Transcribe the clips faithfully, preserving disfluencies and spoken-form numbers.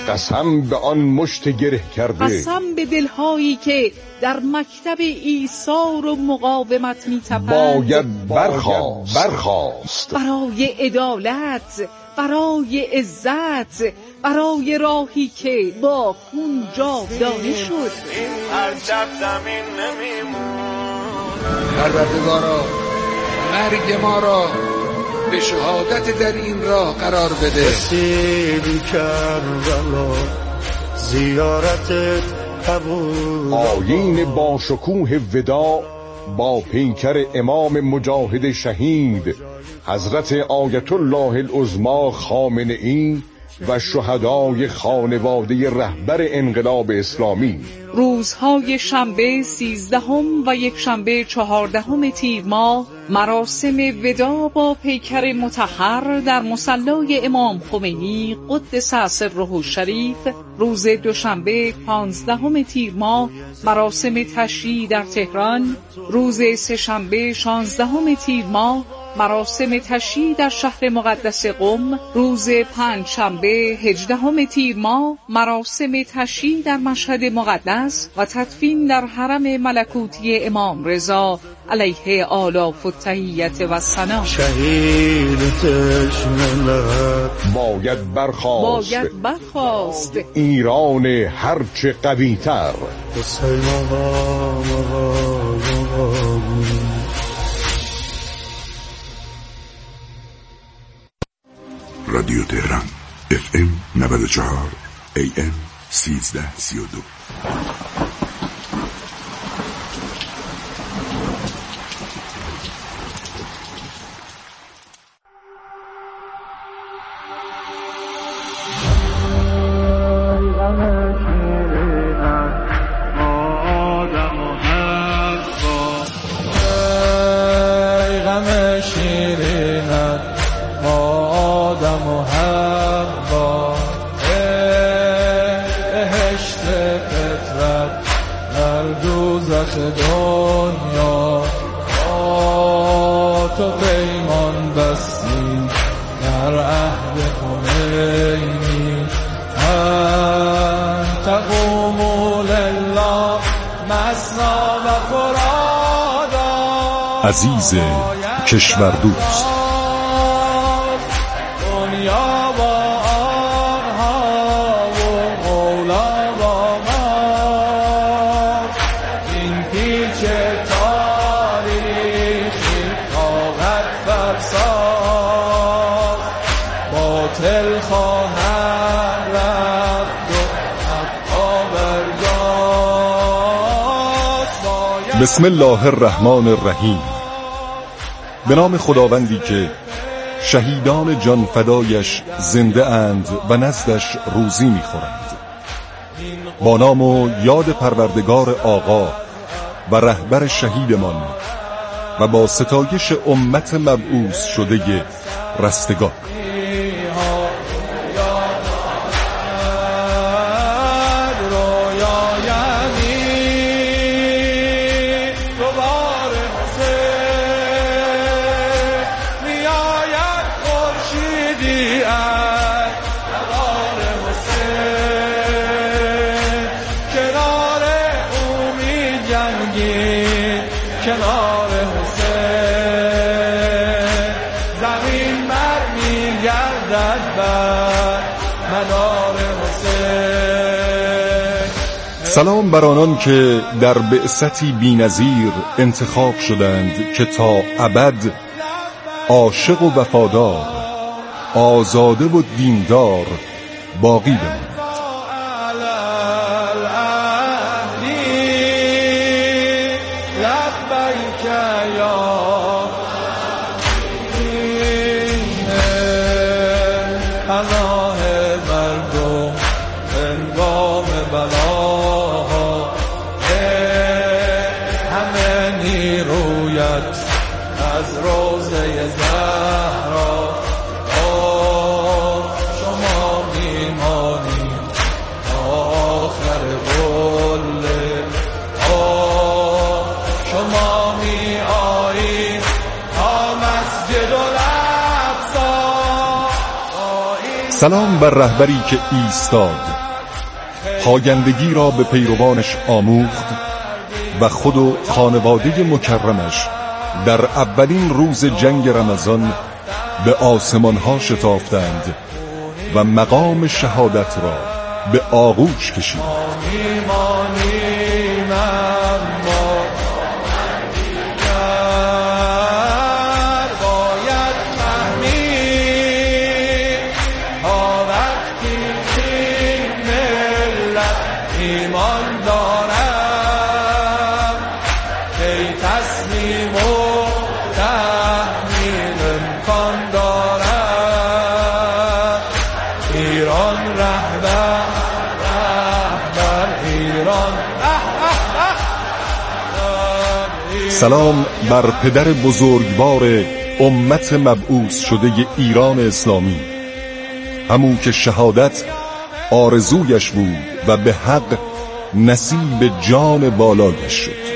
قسم به آن مشت گره کرده، قسم به دلهایی که در مکتب ایثار و مقاومت می‌تپند، باید برخاست برخاست برای عدالت، برای عزت، برای راهی که با خون جاودانه شد. عجب زمین نمیمون. پروردگارا مرگ ما را به شهادت در این راه قرار بده. رسیدی کربلا زیارتت قبول. آیین با شکوه وداع با پیکر امام مجاهد شهید حضرت آیت الله العظمی خامنه‌ای و شهدای خانواده رهبر انقلاب اسلامی. روزهای شنبه سیزدهم و یک شنبه چهاردهم تیر ماه مراسم وداع با پیکر مطهر در مصلی امام خمینی قدس سره الشریف. روز دوشنبه پانزدهم تیر ماه مراسم تشییع در تهران. روز سه‌شنبه شانزدهم تیر ماه مراسم تشییع در شهر مقدس قم. روز پنجشنبه هجدهم تیر ماه مراسم تشییع در مشهد مقدس و تدفین در حرم ملکوتی امام رضا علیه آلاف التحیت و ثنا. شهید تشنه باید برخاست باید برخاست ایران هرچه قوی‌تر. رادیو تهران اف ام نود و چهار ای ام سیزده سی و دو. دنیا با تو پیمان بستیم در عهد خمینی. انت قوم لله مثنا و فرادا. عزیز کشور دوست، دنیا با بسم الله الرحمن الرحیم. به نام خداوندی که شهیدان جان فدایش زنده اند و نزدش روزی می‌خورند. با نام و یاد پروردگار آقا و رهبر شهیدمان و با ستایش امت مبعوث شده رستگار. کنار حسین زمین بر میگردد بر منار حسین. سلام بر آنان که در بعثتی بی‌نظیر انتخاب شدند که تا ابد عاشق و وفادار، آزاده و دیندار باقی بمانند. از روزه زهرا شما میمانی سلام بر رهبری که ایستاد، پایندگی را به پیروانش آموخت و خود و خانواده مکرمش در اولین روز جنگ رمضان به آسمان ها شتافتند و مقام شهادت را به آغوش کشیدند. سلام بر پدر بزرگوار امت مبعوث شده ایران اسلامی، همون که شهادت آرزویش بود و به حق نصیب جان بالایش شد.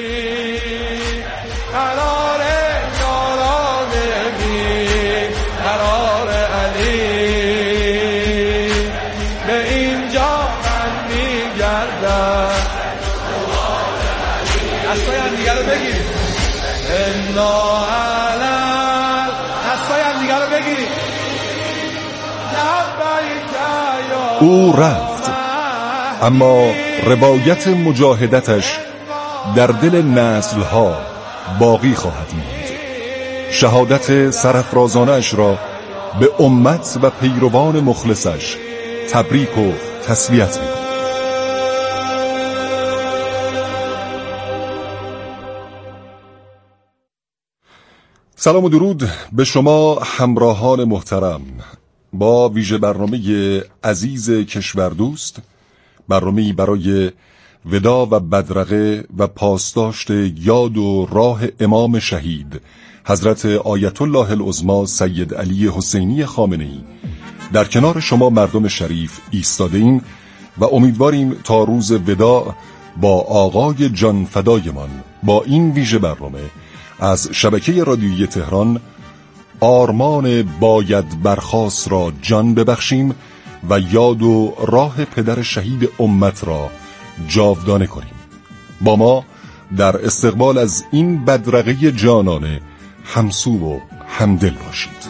او رفت، اما روایت مجاهدتش در دل نسل‌ها باقی خواهد ماند. شهادت سرافرازانه‌اش را به امت و پیروان مخلصش تبریک و تسلیت می‌گویم. سلام و درود به شما همراهان محترم. با ویژه برنامه عزیز کشوردوست، برنامه‌ای برای ودا و بدرقه و پاسداشت یاد و راه امام شهید حضرت آیت الله العظمی سید علی حسینی خامنه‌ای در کنار شما مردم شریف ایستاده ایم و امیدواریم تا روز وداع با آقای جان فدایمان با این ویژه برنامه از شبکه رادیویی تهران آرمان باید برخاست را جان ببخشیم و یاد و راه پدر شهید امت را جاودانه کنیم. با ما در استقبال از این بدرقه جانانه همسو و همدل باشید.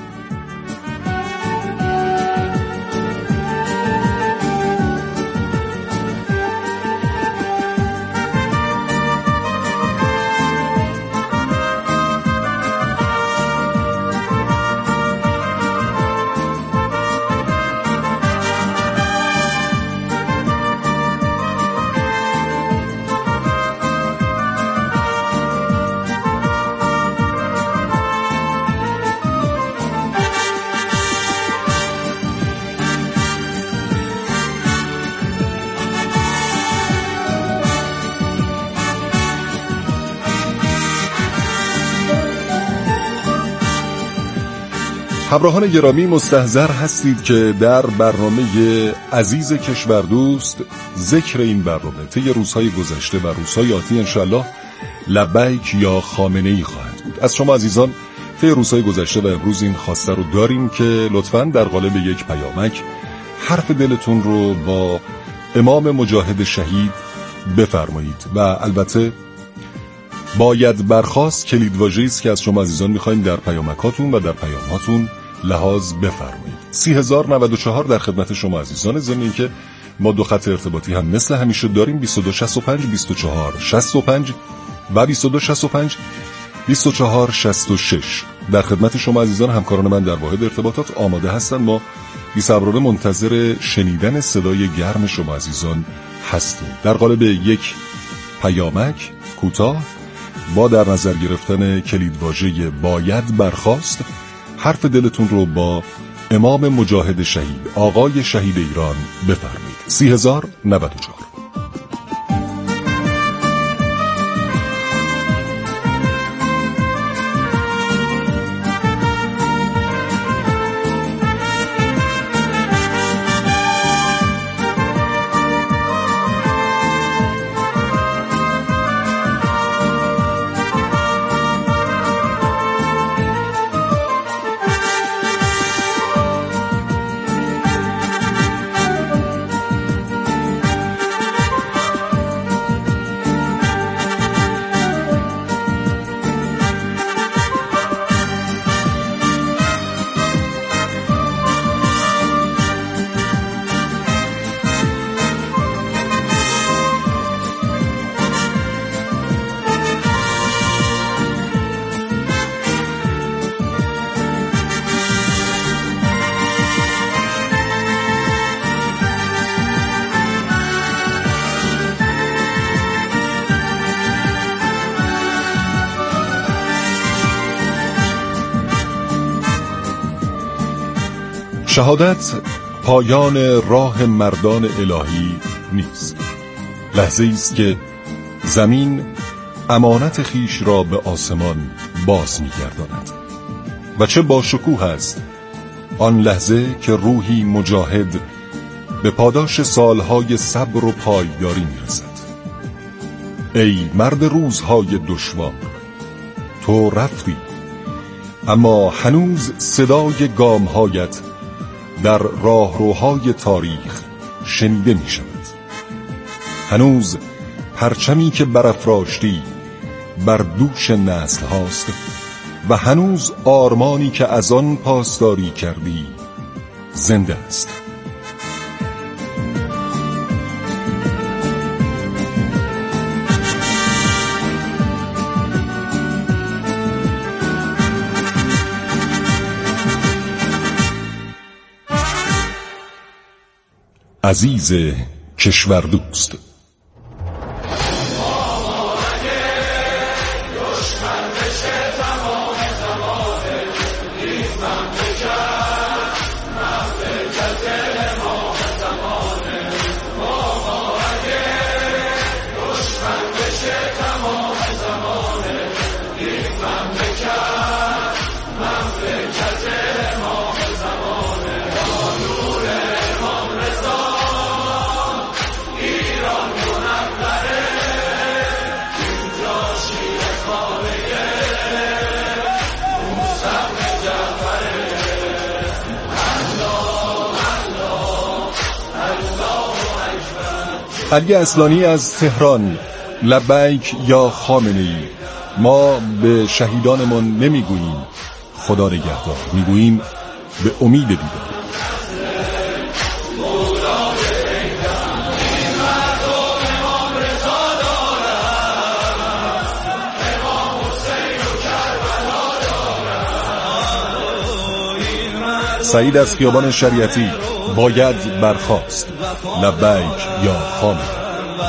همراهان گرامی، مستحضر هستید که در برنامه عزیز کشوردوست ذکر این برنامه طی روزهای گذشته و روزهای آتی انشالله لبیک یا خامنه‌ای خواهد بود. از شما عزیزان طی روزهای گذشته و امروز این خواسته رو داریم که لطفاً در قالب یک پیامک حرف دلتون رو با امام مجاهد شهید بفرمایید و البته باید برخاست کلیدواژه‌ای است که از شما عزیزان می‌خوایم در پیامکاتون و در پیاماتون لحاظ بفرمایید. سی هزار و نود و چهار در خدمت شما عزیزان، ضمن اینکه ما دو خط ارتباطی هم مثل همیشه داریم، بیست و دو شصت و پنج بیست و چهار شصت و پنج و بیست و دو شصت و پنج بیست و چهار شصت و شش. در خدمت شما عزیزان، همکاران من در واحد ارتباطات آماده هستند. ما بی‌صبرانه منتظر شنیدن صدای گرم شما عزیزان هستیم. در قالب یک پیامک کوتاه با در نظر گرفتن کلیدواژه باید برخاست حرف دلتون رو با امام مجاهد شهید آقای شهید ایران بفرمایید. سی هزار و نود و چهار. شهادت پایان راه مردان الهی نیست. لحظه است که زمین امانت خیش را به آسمان باز می‌گرداند و چه با شکوه است آن لحظه که روحی مجاهد به پاداش سالهای صبر و پایداری می‌رسد. ای مرد روزهای دشوار، تو رفتی، اما هنوز صدای گام‌هایت در راهروهای تاریخ شنیده می شود. هنوز پرچمی که برافراشتی بر دوش نسل هاست و هنوز آرمانی که از آن پاسداری کردی زنده است. عزیز کشور دوست، علی اصلانی از تهران. لبیک یا خامنه‌ای. ما به شهیدانمان نمیگوییم خدا نگهدار، میگوییم به امید دیدار. سعید از خیابان شریعتی. باید برخاست. لبیک یا خامنه‌ای.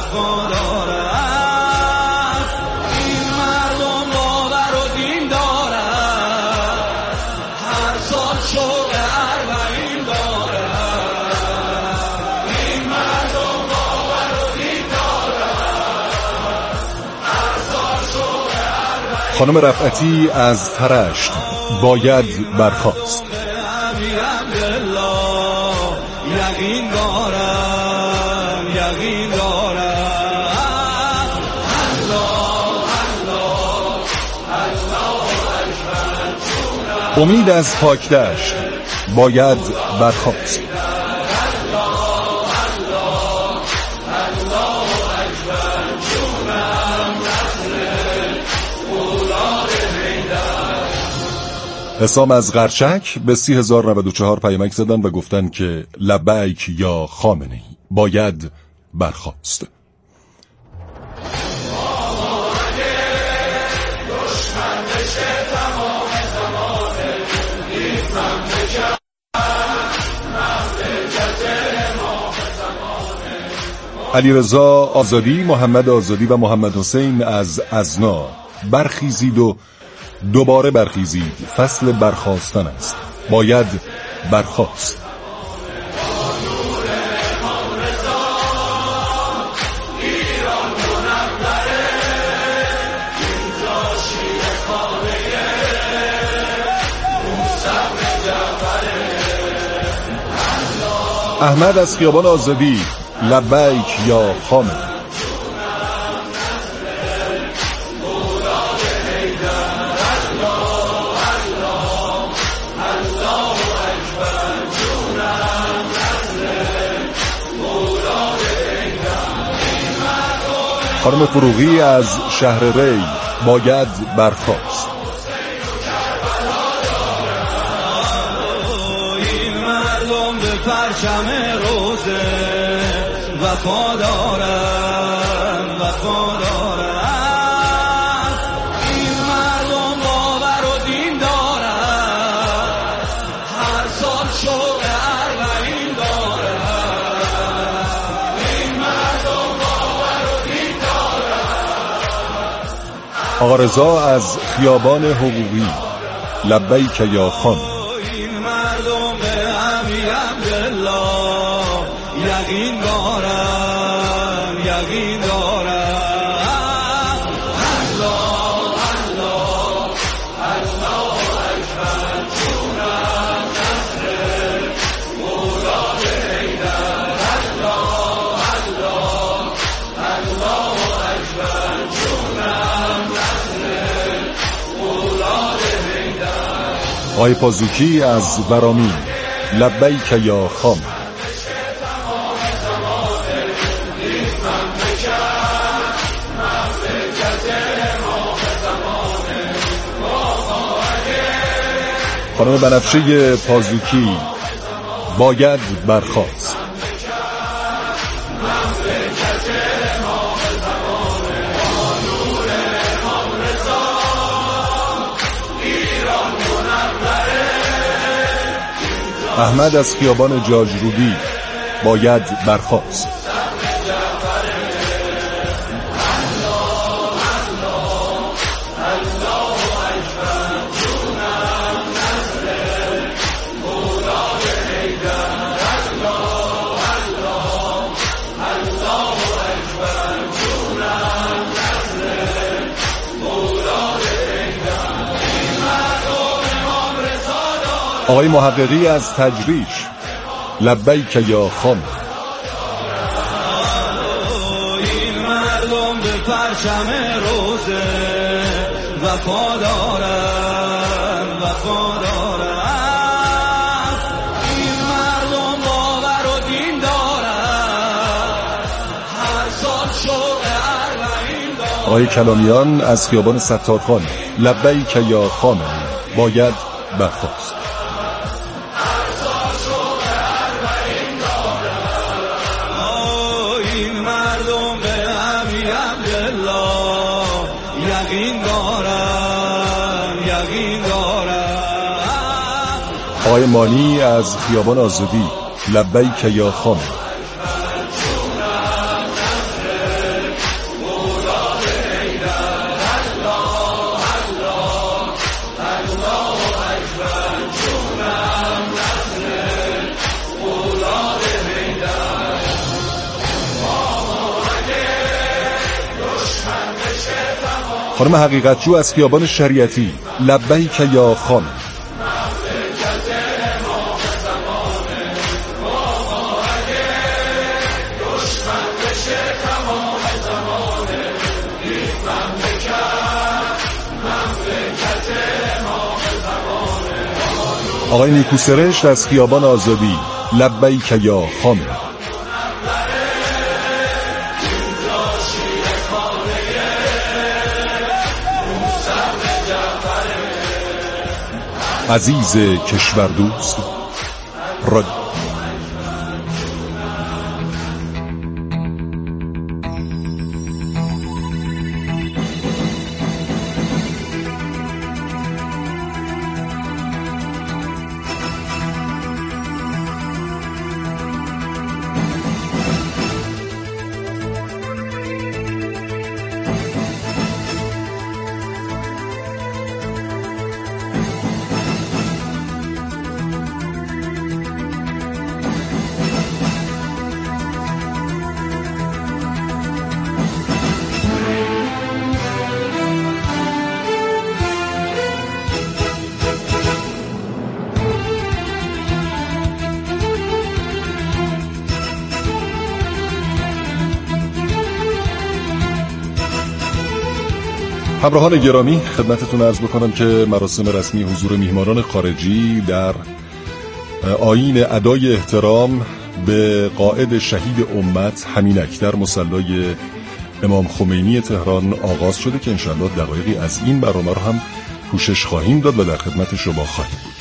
خانم رفعتی از ترشت. باید برخاست. یقین دارم یقین دارم امید از پاکدشت. باید برخاست. حسام از قرچک به سی هزار و نود و چهار پیامک زدن و گفتن که لبیک یا خامنه‌ای، باید برخاست. علیرضا آزادی، محمد آزادی و محمد حسین از ازنا. برخیزید و دوباره برخیزید، فصل برخاستن است. باید برخاست. احمد از خیابان آزادی. لبیک یا خامنه‌ای. خانم فروغی از شهر ری. باید برخاست. این مردم به پرچم روزه وفادارن وفادارن. این مردم باور و دین دارن، هر سال شوق اربعین دارن. این مردم باور و دین دارن. آقا رضا از خیابان حقوقی. لبیک یا خان. این مردم به همین یقین دارم یقین دارم آقای پازوکی از ورامین، لبیک یا خام. خانم بنفشه پازوکی، باید برخاست. احمد از خیابان جاجرودی، باید برخاست. آقای محققی از تجریش، لبیک یا خام. این مردم به پرچم روزه وفادارن وفادارن این مردم باور و دین دارن هر سال شوق اربعین دارن. آقای کلامیان از خیابان ستارخان، لبیک یا خام، باید برخاست. آقای مانی از خیابان آزادی، لبیک یا خام. خانم حقیقتجو از خیابان شریعتی، لبیک یا خام. آقای نیکو سرشت از خیابان آزادی، لبیک یا خام. عزیز کشور دوست، راد همراهان گرامی، خدمتتون عرض بکنم که مراسم رسمی حضور میهمانان خارجی در آیین ادای احترام به قائد شهید امت همینک در مصلی امام خمینی تهران آغاز شده که انشاءالله دقایقی از این برنامه رو هم پوشش خواهیم داد و در خدمت شما خواهیم بود.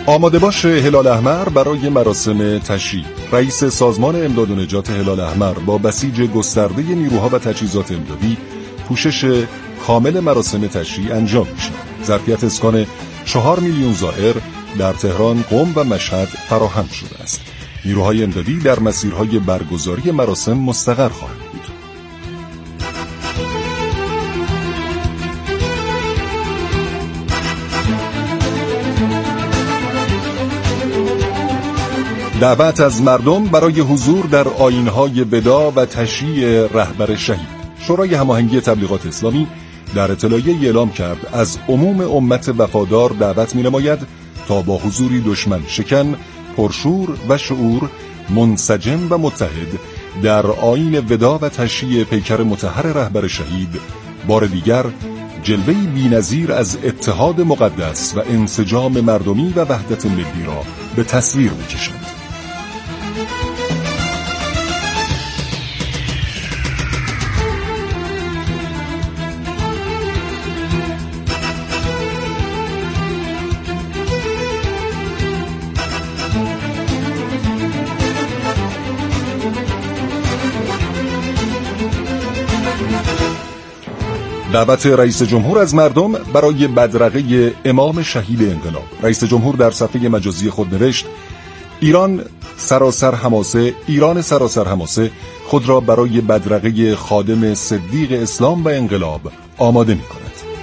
آماده باش هلال احمر برای مراسم تشییع. رئیس سازمان امداد و نجات هلال احمر با بسیج گسترده نیروها و تجهیزات امدادی پوشش کامل مراسم تشییع انجام میشه. ظرفیت اسکان چهار میلیون زائر در تهران، قم و مشهد فراهم شده است. نیروهای امدادی در مسیرهای برگزاری مراسم مستقر خواهند بود. دعوت از مردم برای حضور در آیین‌های وداع و تشییع رهبر شهید. شورای هماهنگی تبلیغات اسلامی در اطلاعیه‌ای اعلام کرد از عموم امت وفادار دعوت می‌نماید تا با حضوری دشمن شکن، پرشور و شعور، منسجم و متحد در آیین وداع و تشییع پیکر مطهر رهبر شهید بار دیگر جلوه‌ای بی‌نظیر از اتحاد مقدس و انسجام مردمی و وحدت ملی را به تصویر می‌کشند. دعوت رئیس جمهور از مردم برای بدرقه امام شهید انقلاب. رئیس جمهور در صفحه مجازی خود نوشت: ایران سراسر حماسه ایران سراسر حماسه خود را برای بدرقه خادم صدیق اسلام و انقلاب آماده می‌کند.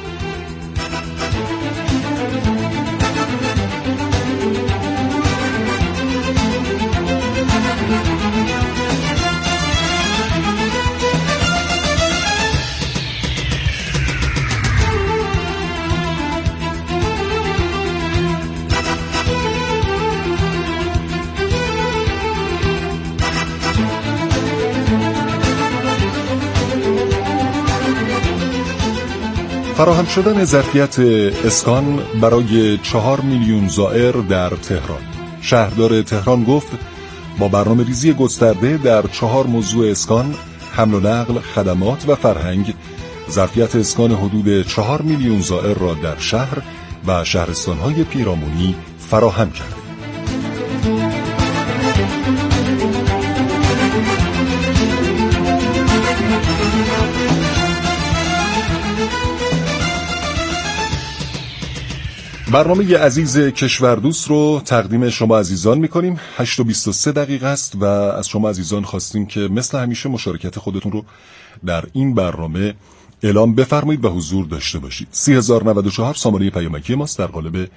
فراهم شدن ظرفیت اسکان برای چهار میلیون زائر در تهران. شهردار تهران گفت با برنامه ریزی گسترده در چهار موضوع اسکان، حمل و نقل، خدمات و فرهنگ، ظرفیت اسکان حدود چهار میلیون زائر را در شهر و شهرستان‌های پیرامونی فراهم کرد. برنامه عزیز کشوردوست رو تقدیم شما عزیزان میکنیم. هشت و بیست و سه دقیقه است و از شما عزیزان خواستیم که مثل همیشه مشارکت خودتون رو در این برنامه اعلام بفرمایید و حضور داشته باشید. سی هزار و نود و چهار سامانه پیامکی ماست در قالب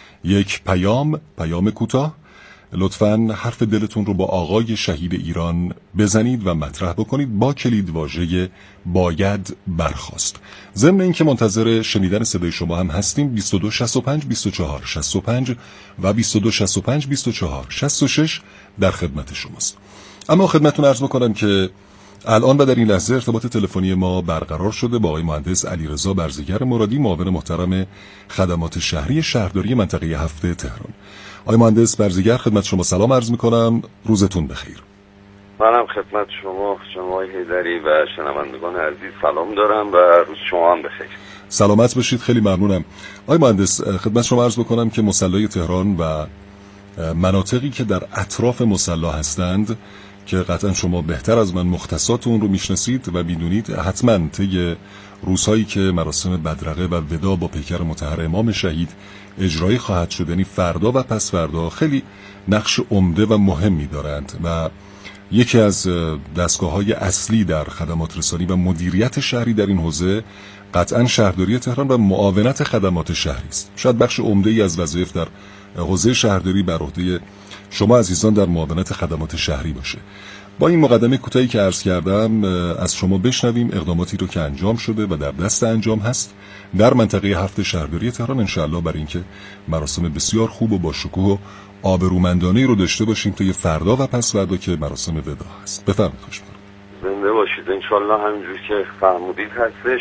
یک پیام پیام کوتاه. لطفاً حرف دلتون رو با آقای شهید ایران بزنید و مطرح بکنید با کلید واژه باید برخاست. ضمن اینکه منتظر شنیدن صدای شما هم هستیم. بیست و دو شصت و پنج بیست و چهار شصت و پنج و بیست و دو شصت و پنج بیست و چهار شصت و شش در خدمت شماست. اما خدمتتون عرض بکنم که الان و در این لحظه ارتباط تلفنی ما برقرار شده با آقای مهندس علیرضا برزگر مرادی، معاون محترم خدمات شهری شهرداری منطقه هفت تهران. آقای مهندس برزگر خدمت شما سلام عرض می‌کنم. روزتون بخیر. منم خدمت شما شما حیدری و شنوندگان عزیز سلام دارم و روز شما هم بخیر. سلامت باشید، خیلی ممنونم. آقای مهندس خدمت شما عرض بکنم که مصلی تهران و مناطقی که در اطراف مصلی هستند که قطعا شما بهتر از من مختصات اون رو میشناسید و میدونید، حتما طی روزهایی که مراسم بدرقه و وداع با پیکر مطهر امام شهید اجرایی خواهد شد، یعنی فردا و پس فردا، خیلی نقش عمده و مهمی دارند و یکی از دستگاه‌های اصلی در خدمات رسانی و مدیریت شهری در این حوزه قطعا شهرداری تهران و معاونت خدمات شهری است. شاید بخش عمده‌ای از وظایف در حوزه شهرداری بر عهده شما عزیزان در معاونت خدمات شهری باشه. با این مقدمه کوتاهی که عرض کردم از شما بشنویم اقداماتی رو که انجام شده و در دست انجام هست در منطقه هفت شهرداری تهران، انشاءالله برای اینکه مراسم بسیار خوب و با شکوه و آبرومندانه‌ای رو داشته باشیم تا یه فردا و پس فردا که مراسم وداع هست. بفرمایید. خوش زنده باشید. انشاءالله همینجوری که فرمودید هستش.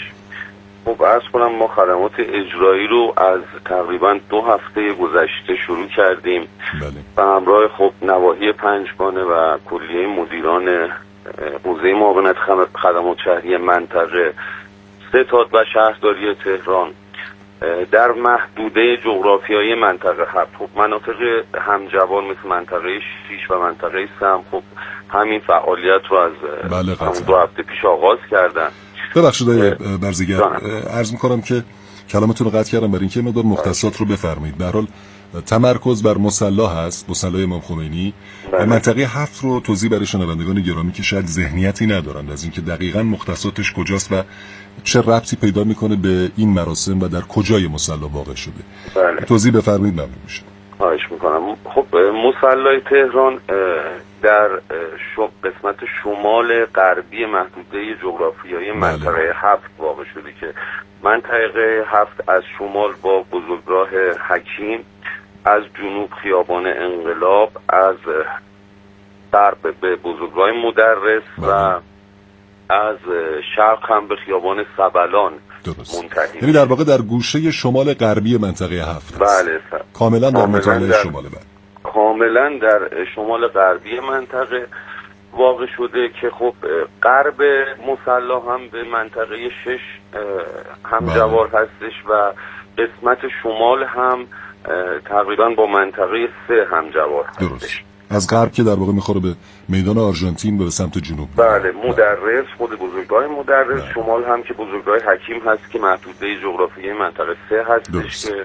خب عرض کنم ما خدمات اجرایی رو از تقریبا دو هفته گذشته شروع کردیم. بله. به همراه خب نواحی پنجگانه و کلیه مدیران حوزه معاونت خدمات شهری منطقه ستاد و شهرداری تهران در محدوده جغرافیایی منطقه هفت. خب مناطق همجوار مثل منطقه شیش و منطقه سه هم خب همین فعالیت رو از بله همون دو هفته پیش آغاز کردن. ببخشید آقای برزگر، عرض می‌کنم که کلامتون رو قطع کردم برای اینکه مقدار مختصات رو بفرمایید. به هر حال تمرکز بر مصلی هست، مصلی امام خمینی. بله. منطقه هفت رو توضیح برای شنوندگان گرامی که شاید ذهنیتی ندارند از اینکه دقیقاً مختصاتش کجاست و چه ربطی پیدا میکنه به این مراسم و در کجای مصلی واقع شده. بله. توضیح بفرمایید ممنون میشه. خواهش میکنم. خب مصلی تهران در قسمت شمال غربی محدوده جغرافیایی منطقه بله. هفت واقع شده که منطقه هفت از شمال با بزرگراه حکیم، از جنوب خیابان انقلاب، از غرب به بزرگراه مدرس بله. و از شرق هم به خیابان سبلان منتهی. یعنی در واقع در گوشه شمال غربی منطقه هفت. بله سر. کاملا در مطالعه شمال بله. کاملا در شمال غربی منطقه واقع شده که خب غرب مصلی هم به منطقه شش همجوار بله. هستش و قسمت شمال هم تقریبا با منطقه سه همجوار هستش. درست. از غرب که در واقع میخوره به میدان آرژانتین و به سمت جنوب. بله مدرس، خود بزرگراه مدرس. بله. شمال هم که بزرگراه حکیم هست که محدوده جغرافیایی منطقه سه هستش. درست. که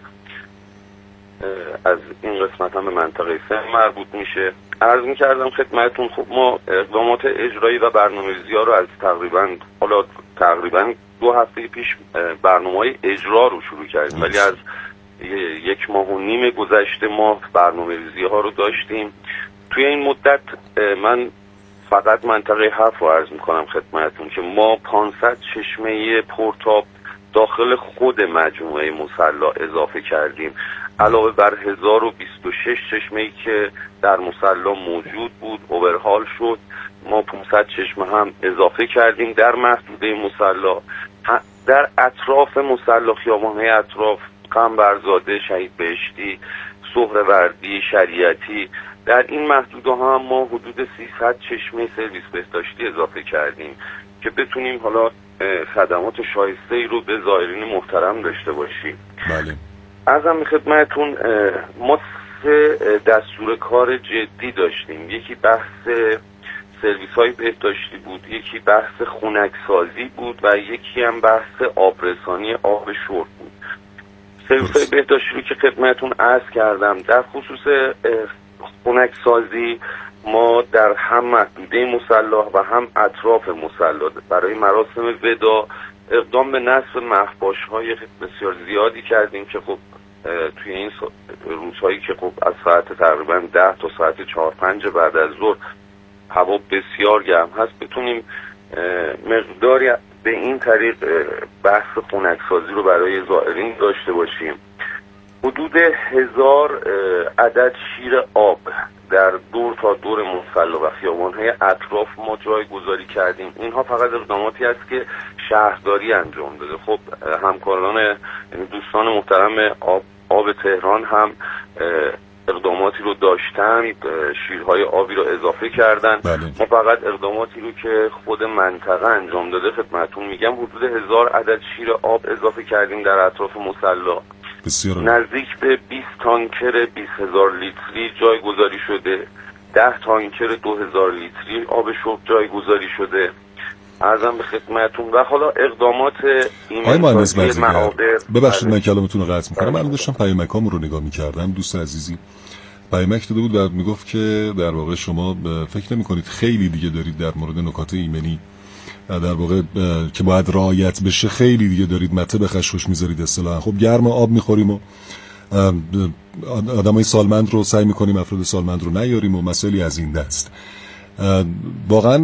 از این قسمت هم به منطقه سه مربوط میشه. عرض میکردم خدمتون خب ما اقدامات اجرایی و برنامه‌ریزی ها رو از تقریبا حالا تقریبا دو هفته پیش برنامه‌های اجرا رو شروع کردیم، ولی از یک ماه و نیم گذشته ما برنامه‌ریزی ها رو داشتیم. توی این مدت من فقط منطقه هفت رو عرض میکنم خدمتون که ما پانصد چشمه پرتاب داخل خود مجموعه مصلی اضافه کردیم، علاوه بر هزار و بیست و شش چشمه‌ای که در مصلی موجود بود اوورهال شد. ما پانصد چشمه هم اضافه کردیم در محدوده مصلی. در اطراف مصلی، خیابان‌های اطراف، قنبرزاده، شهید بهشتی، سهروردی، شریعتی، در این محدوده ها هم ما حدود سیصد چشمه سرویس بهداشتی اضافه کردیم که بتونیم حالا خدمات شایسته‌ای رو به زائرین محترم داشته باشیم. بله. عرضم به خدمتتون ما سه دستور کار جدی داشتیم. یکی بحث سرویس های بهداشتی بود، یکی بحث خنکسازی بود و یکی هم بحث آبرسانی آب شرب بود. سرویس های بهداشتی رو که خدمتتون عرض کردم، در خصوص خنکسازی ما در هم محدوده مصلی و هم اطراف مصلی برای مراسم ودا اقدام به نصب مهباش‌های بسیار زیادی کردیم که خب توی این روزهایی که خب از ساعت تقریبا ده تا ساعت چهار پنج بعد از ظهر هوا بسیار گرم هست بتونیم مقداری به این طریق بحث خنکسازی رو برای زائرین داشته باشیم. حدود هزار عدد شیر آب در دور تا دور مصلی و خیابان‌های اطراف ما جایگذاری کردیم. اینها فقط اقداماتی است که شهرداری انجام داده. خب همکاران دوستان محترم آب, آب تهران هم اقداماتی رو داشتن، شیرهای آبی رو اضافه کردن. بله. ما فقط اقداماتی رو که خود منطقه انجام داده خدمتتون میگم حدود هزار عدد شیر آب اضافه کردیم در اطراف مصلی. نزدیک به بیست تانکر بیست هزار لیتری جایگذاری شده، ده تانکر دو هزار لیتری آب شرب جایگذاری شده. عرضم به خدمتتون و حالا اقدامات این معابر. ببخشید من کلامتون رو قطع میکنم. من داشتم پیامکامون رو نگاه میکردم. دوست عزیزی پیامک داده بود و میگفت که در واقع شما فکر نمیکنید خیلی دیگه دارید در مورد نکات ایمنی در واقع که باید رعایت بشه خیلی دیگه دارید مته به خشخش میذارید اصطلاحا. خب گرم آب میخوریم و آدمای سالمند رو سعی میکنیم افراد سالمند رو نیاریم و مسائلی از این دست. واقعا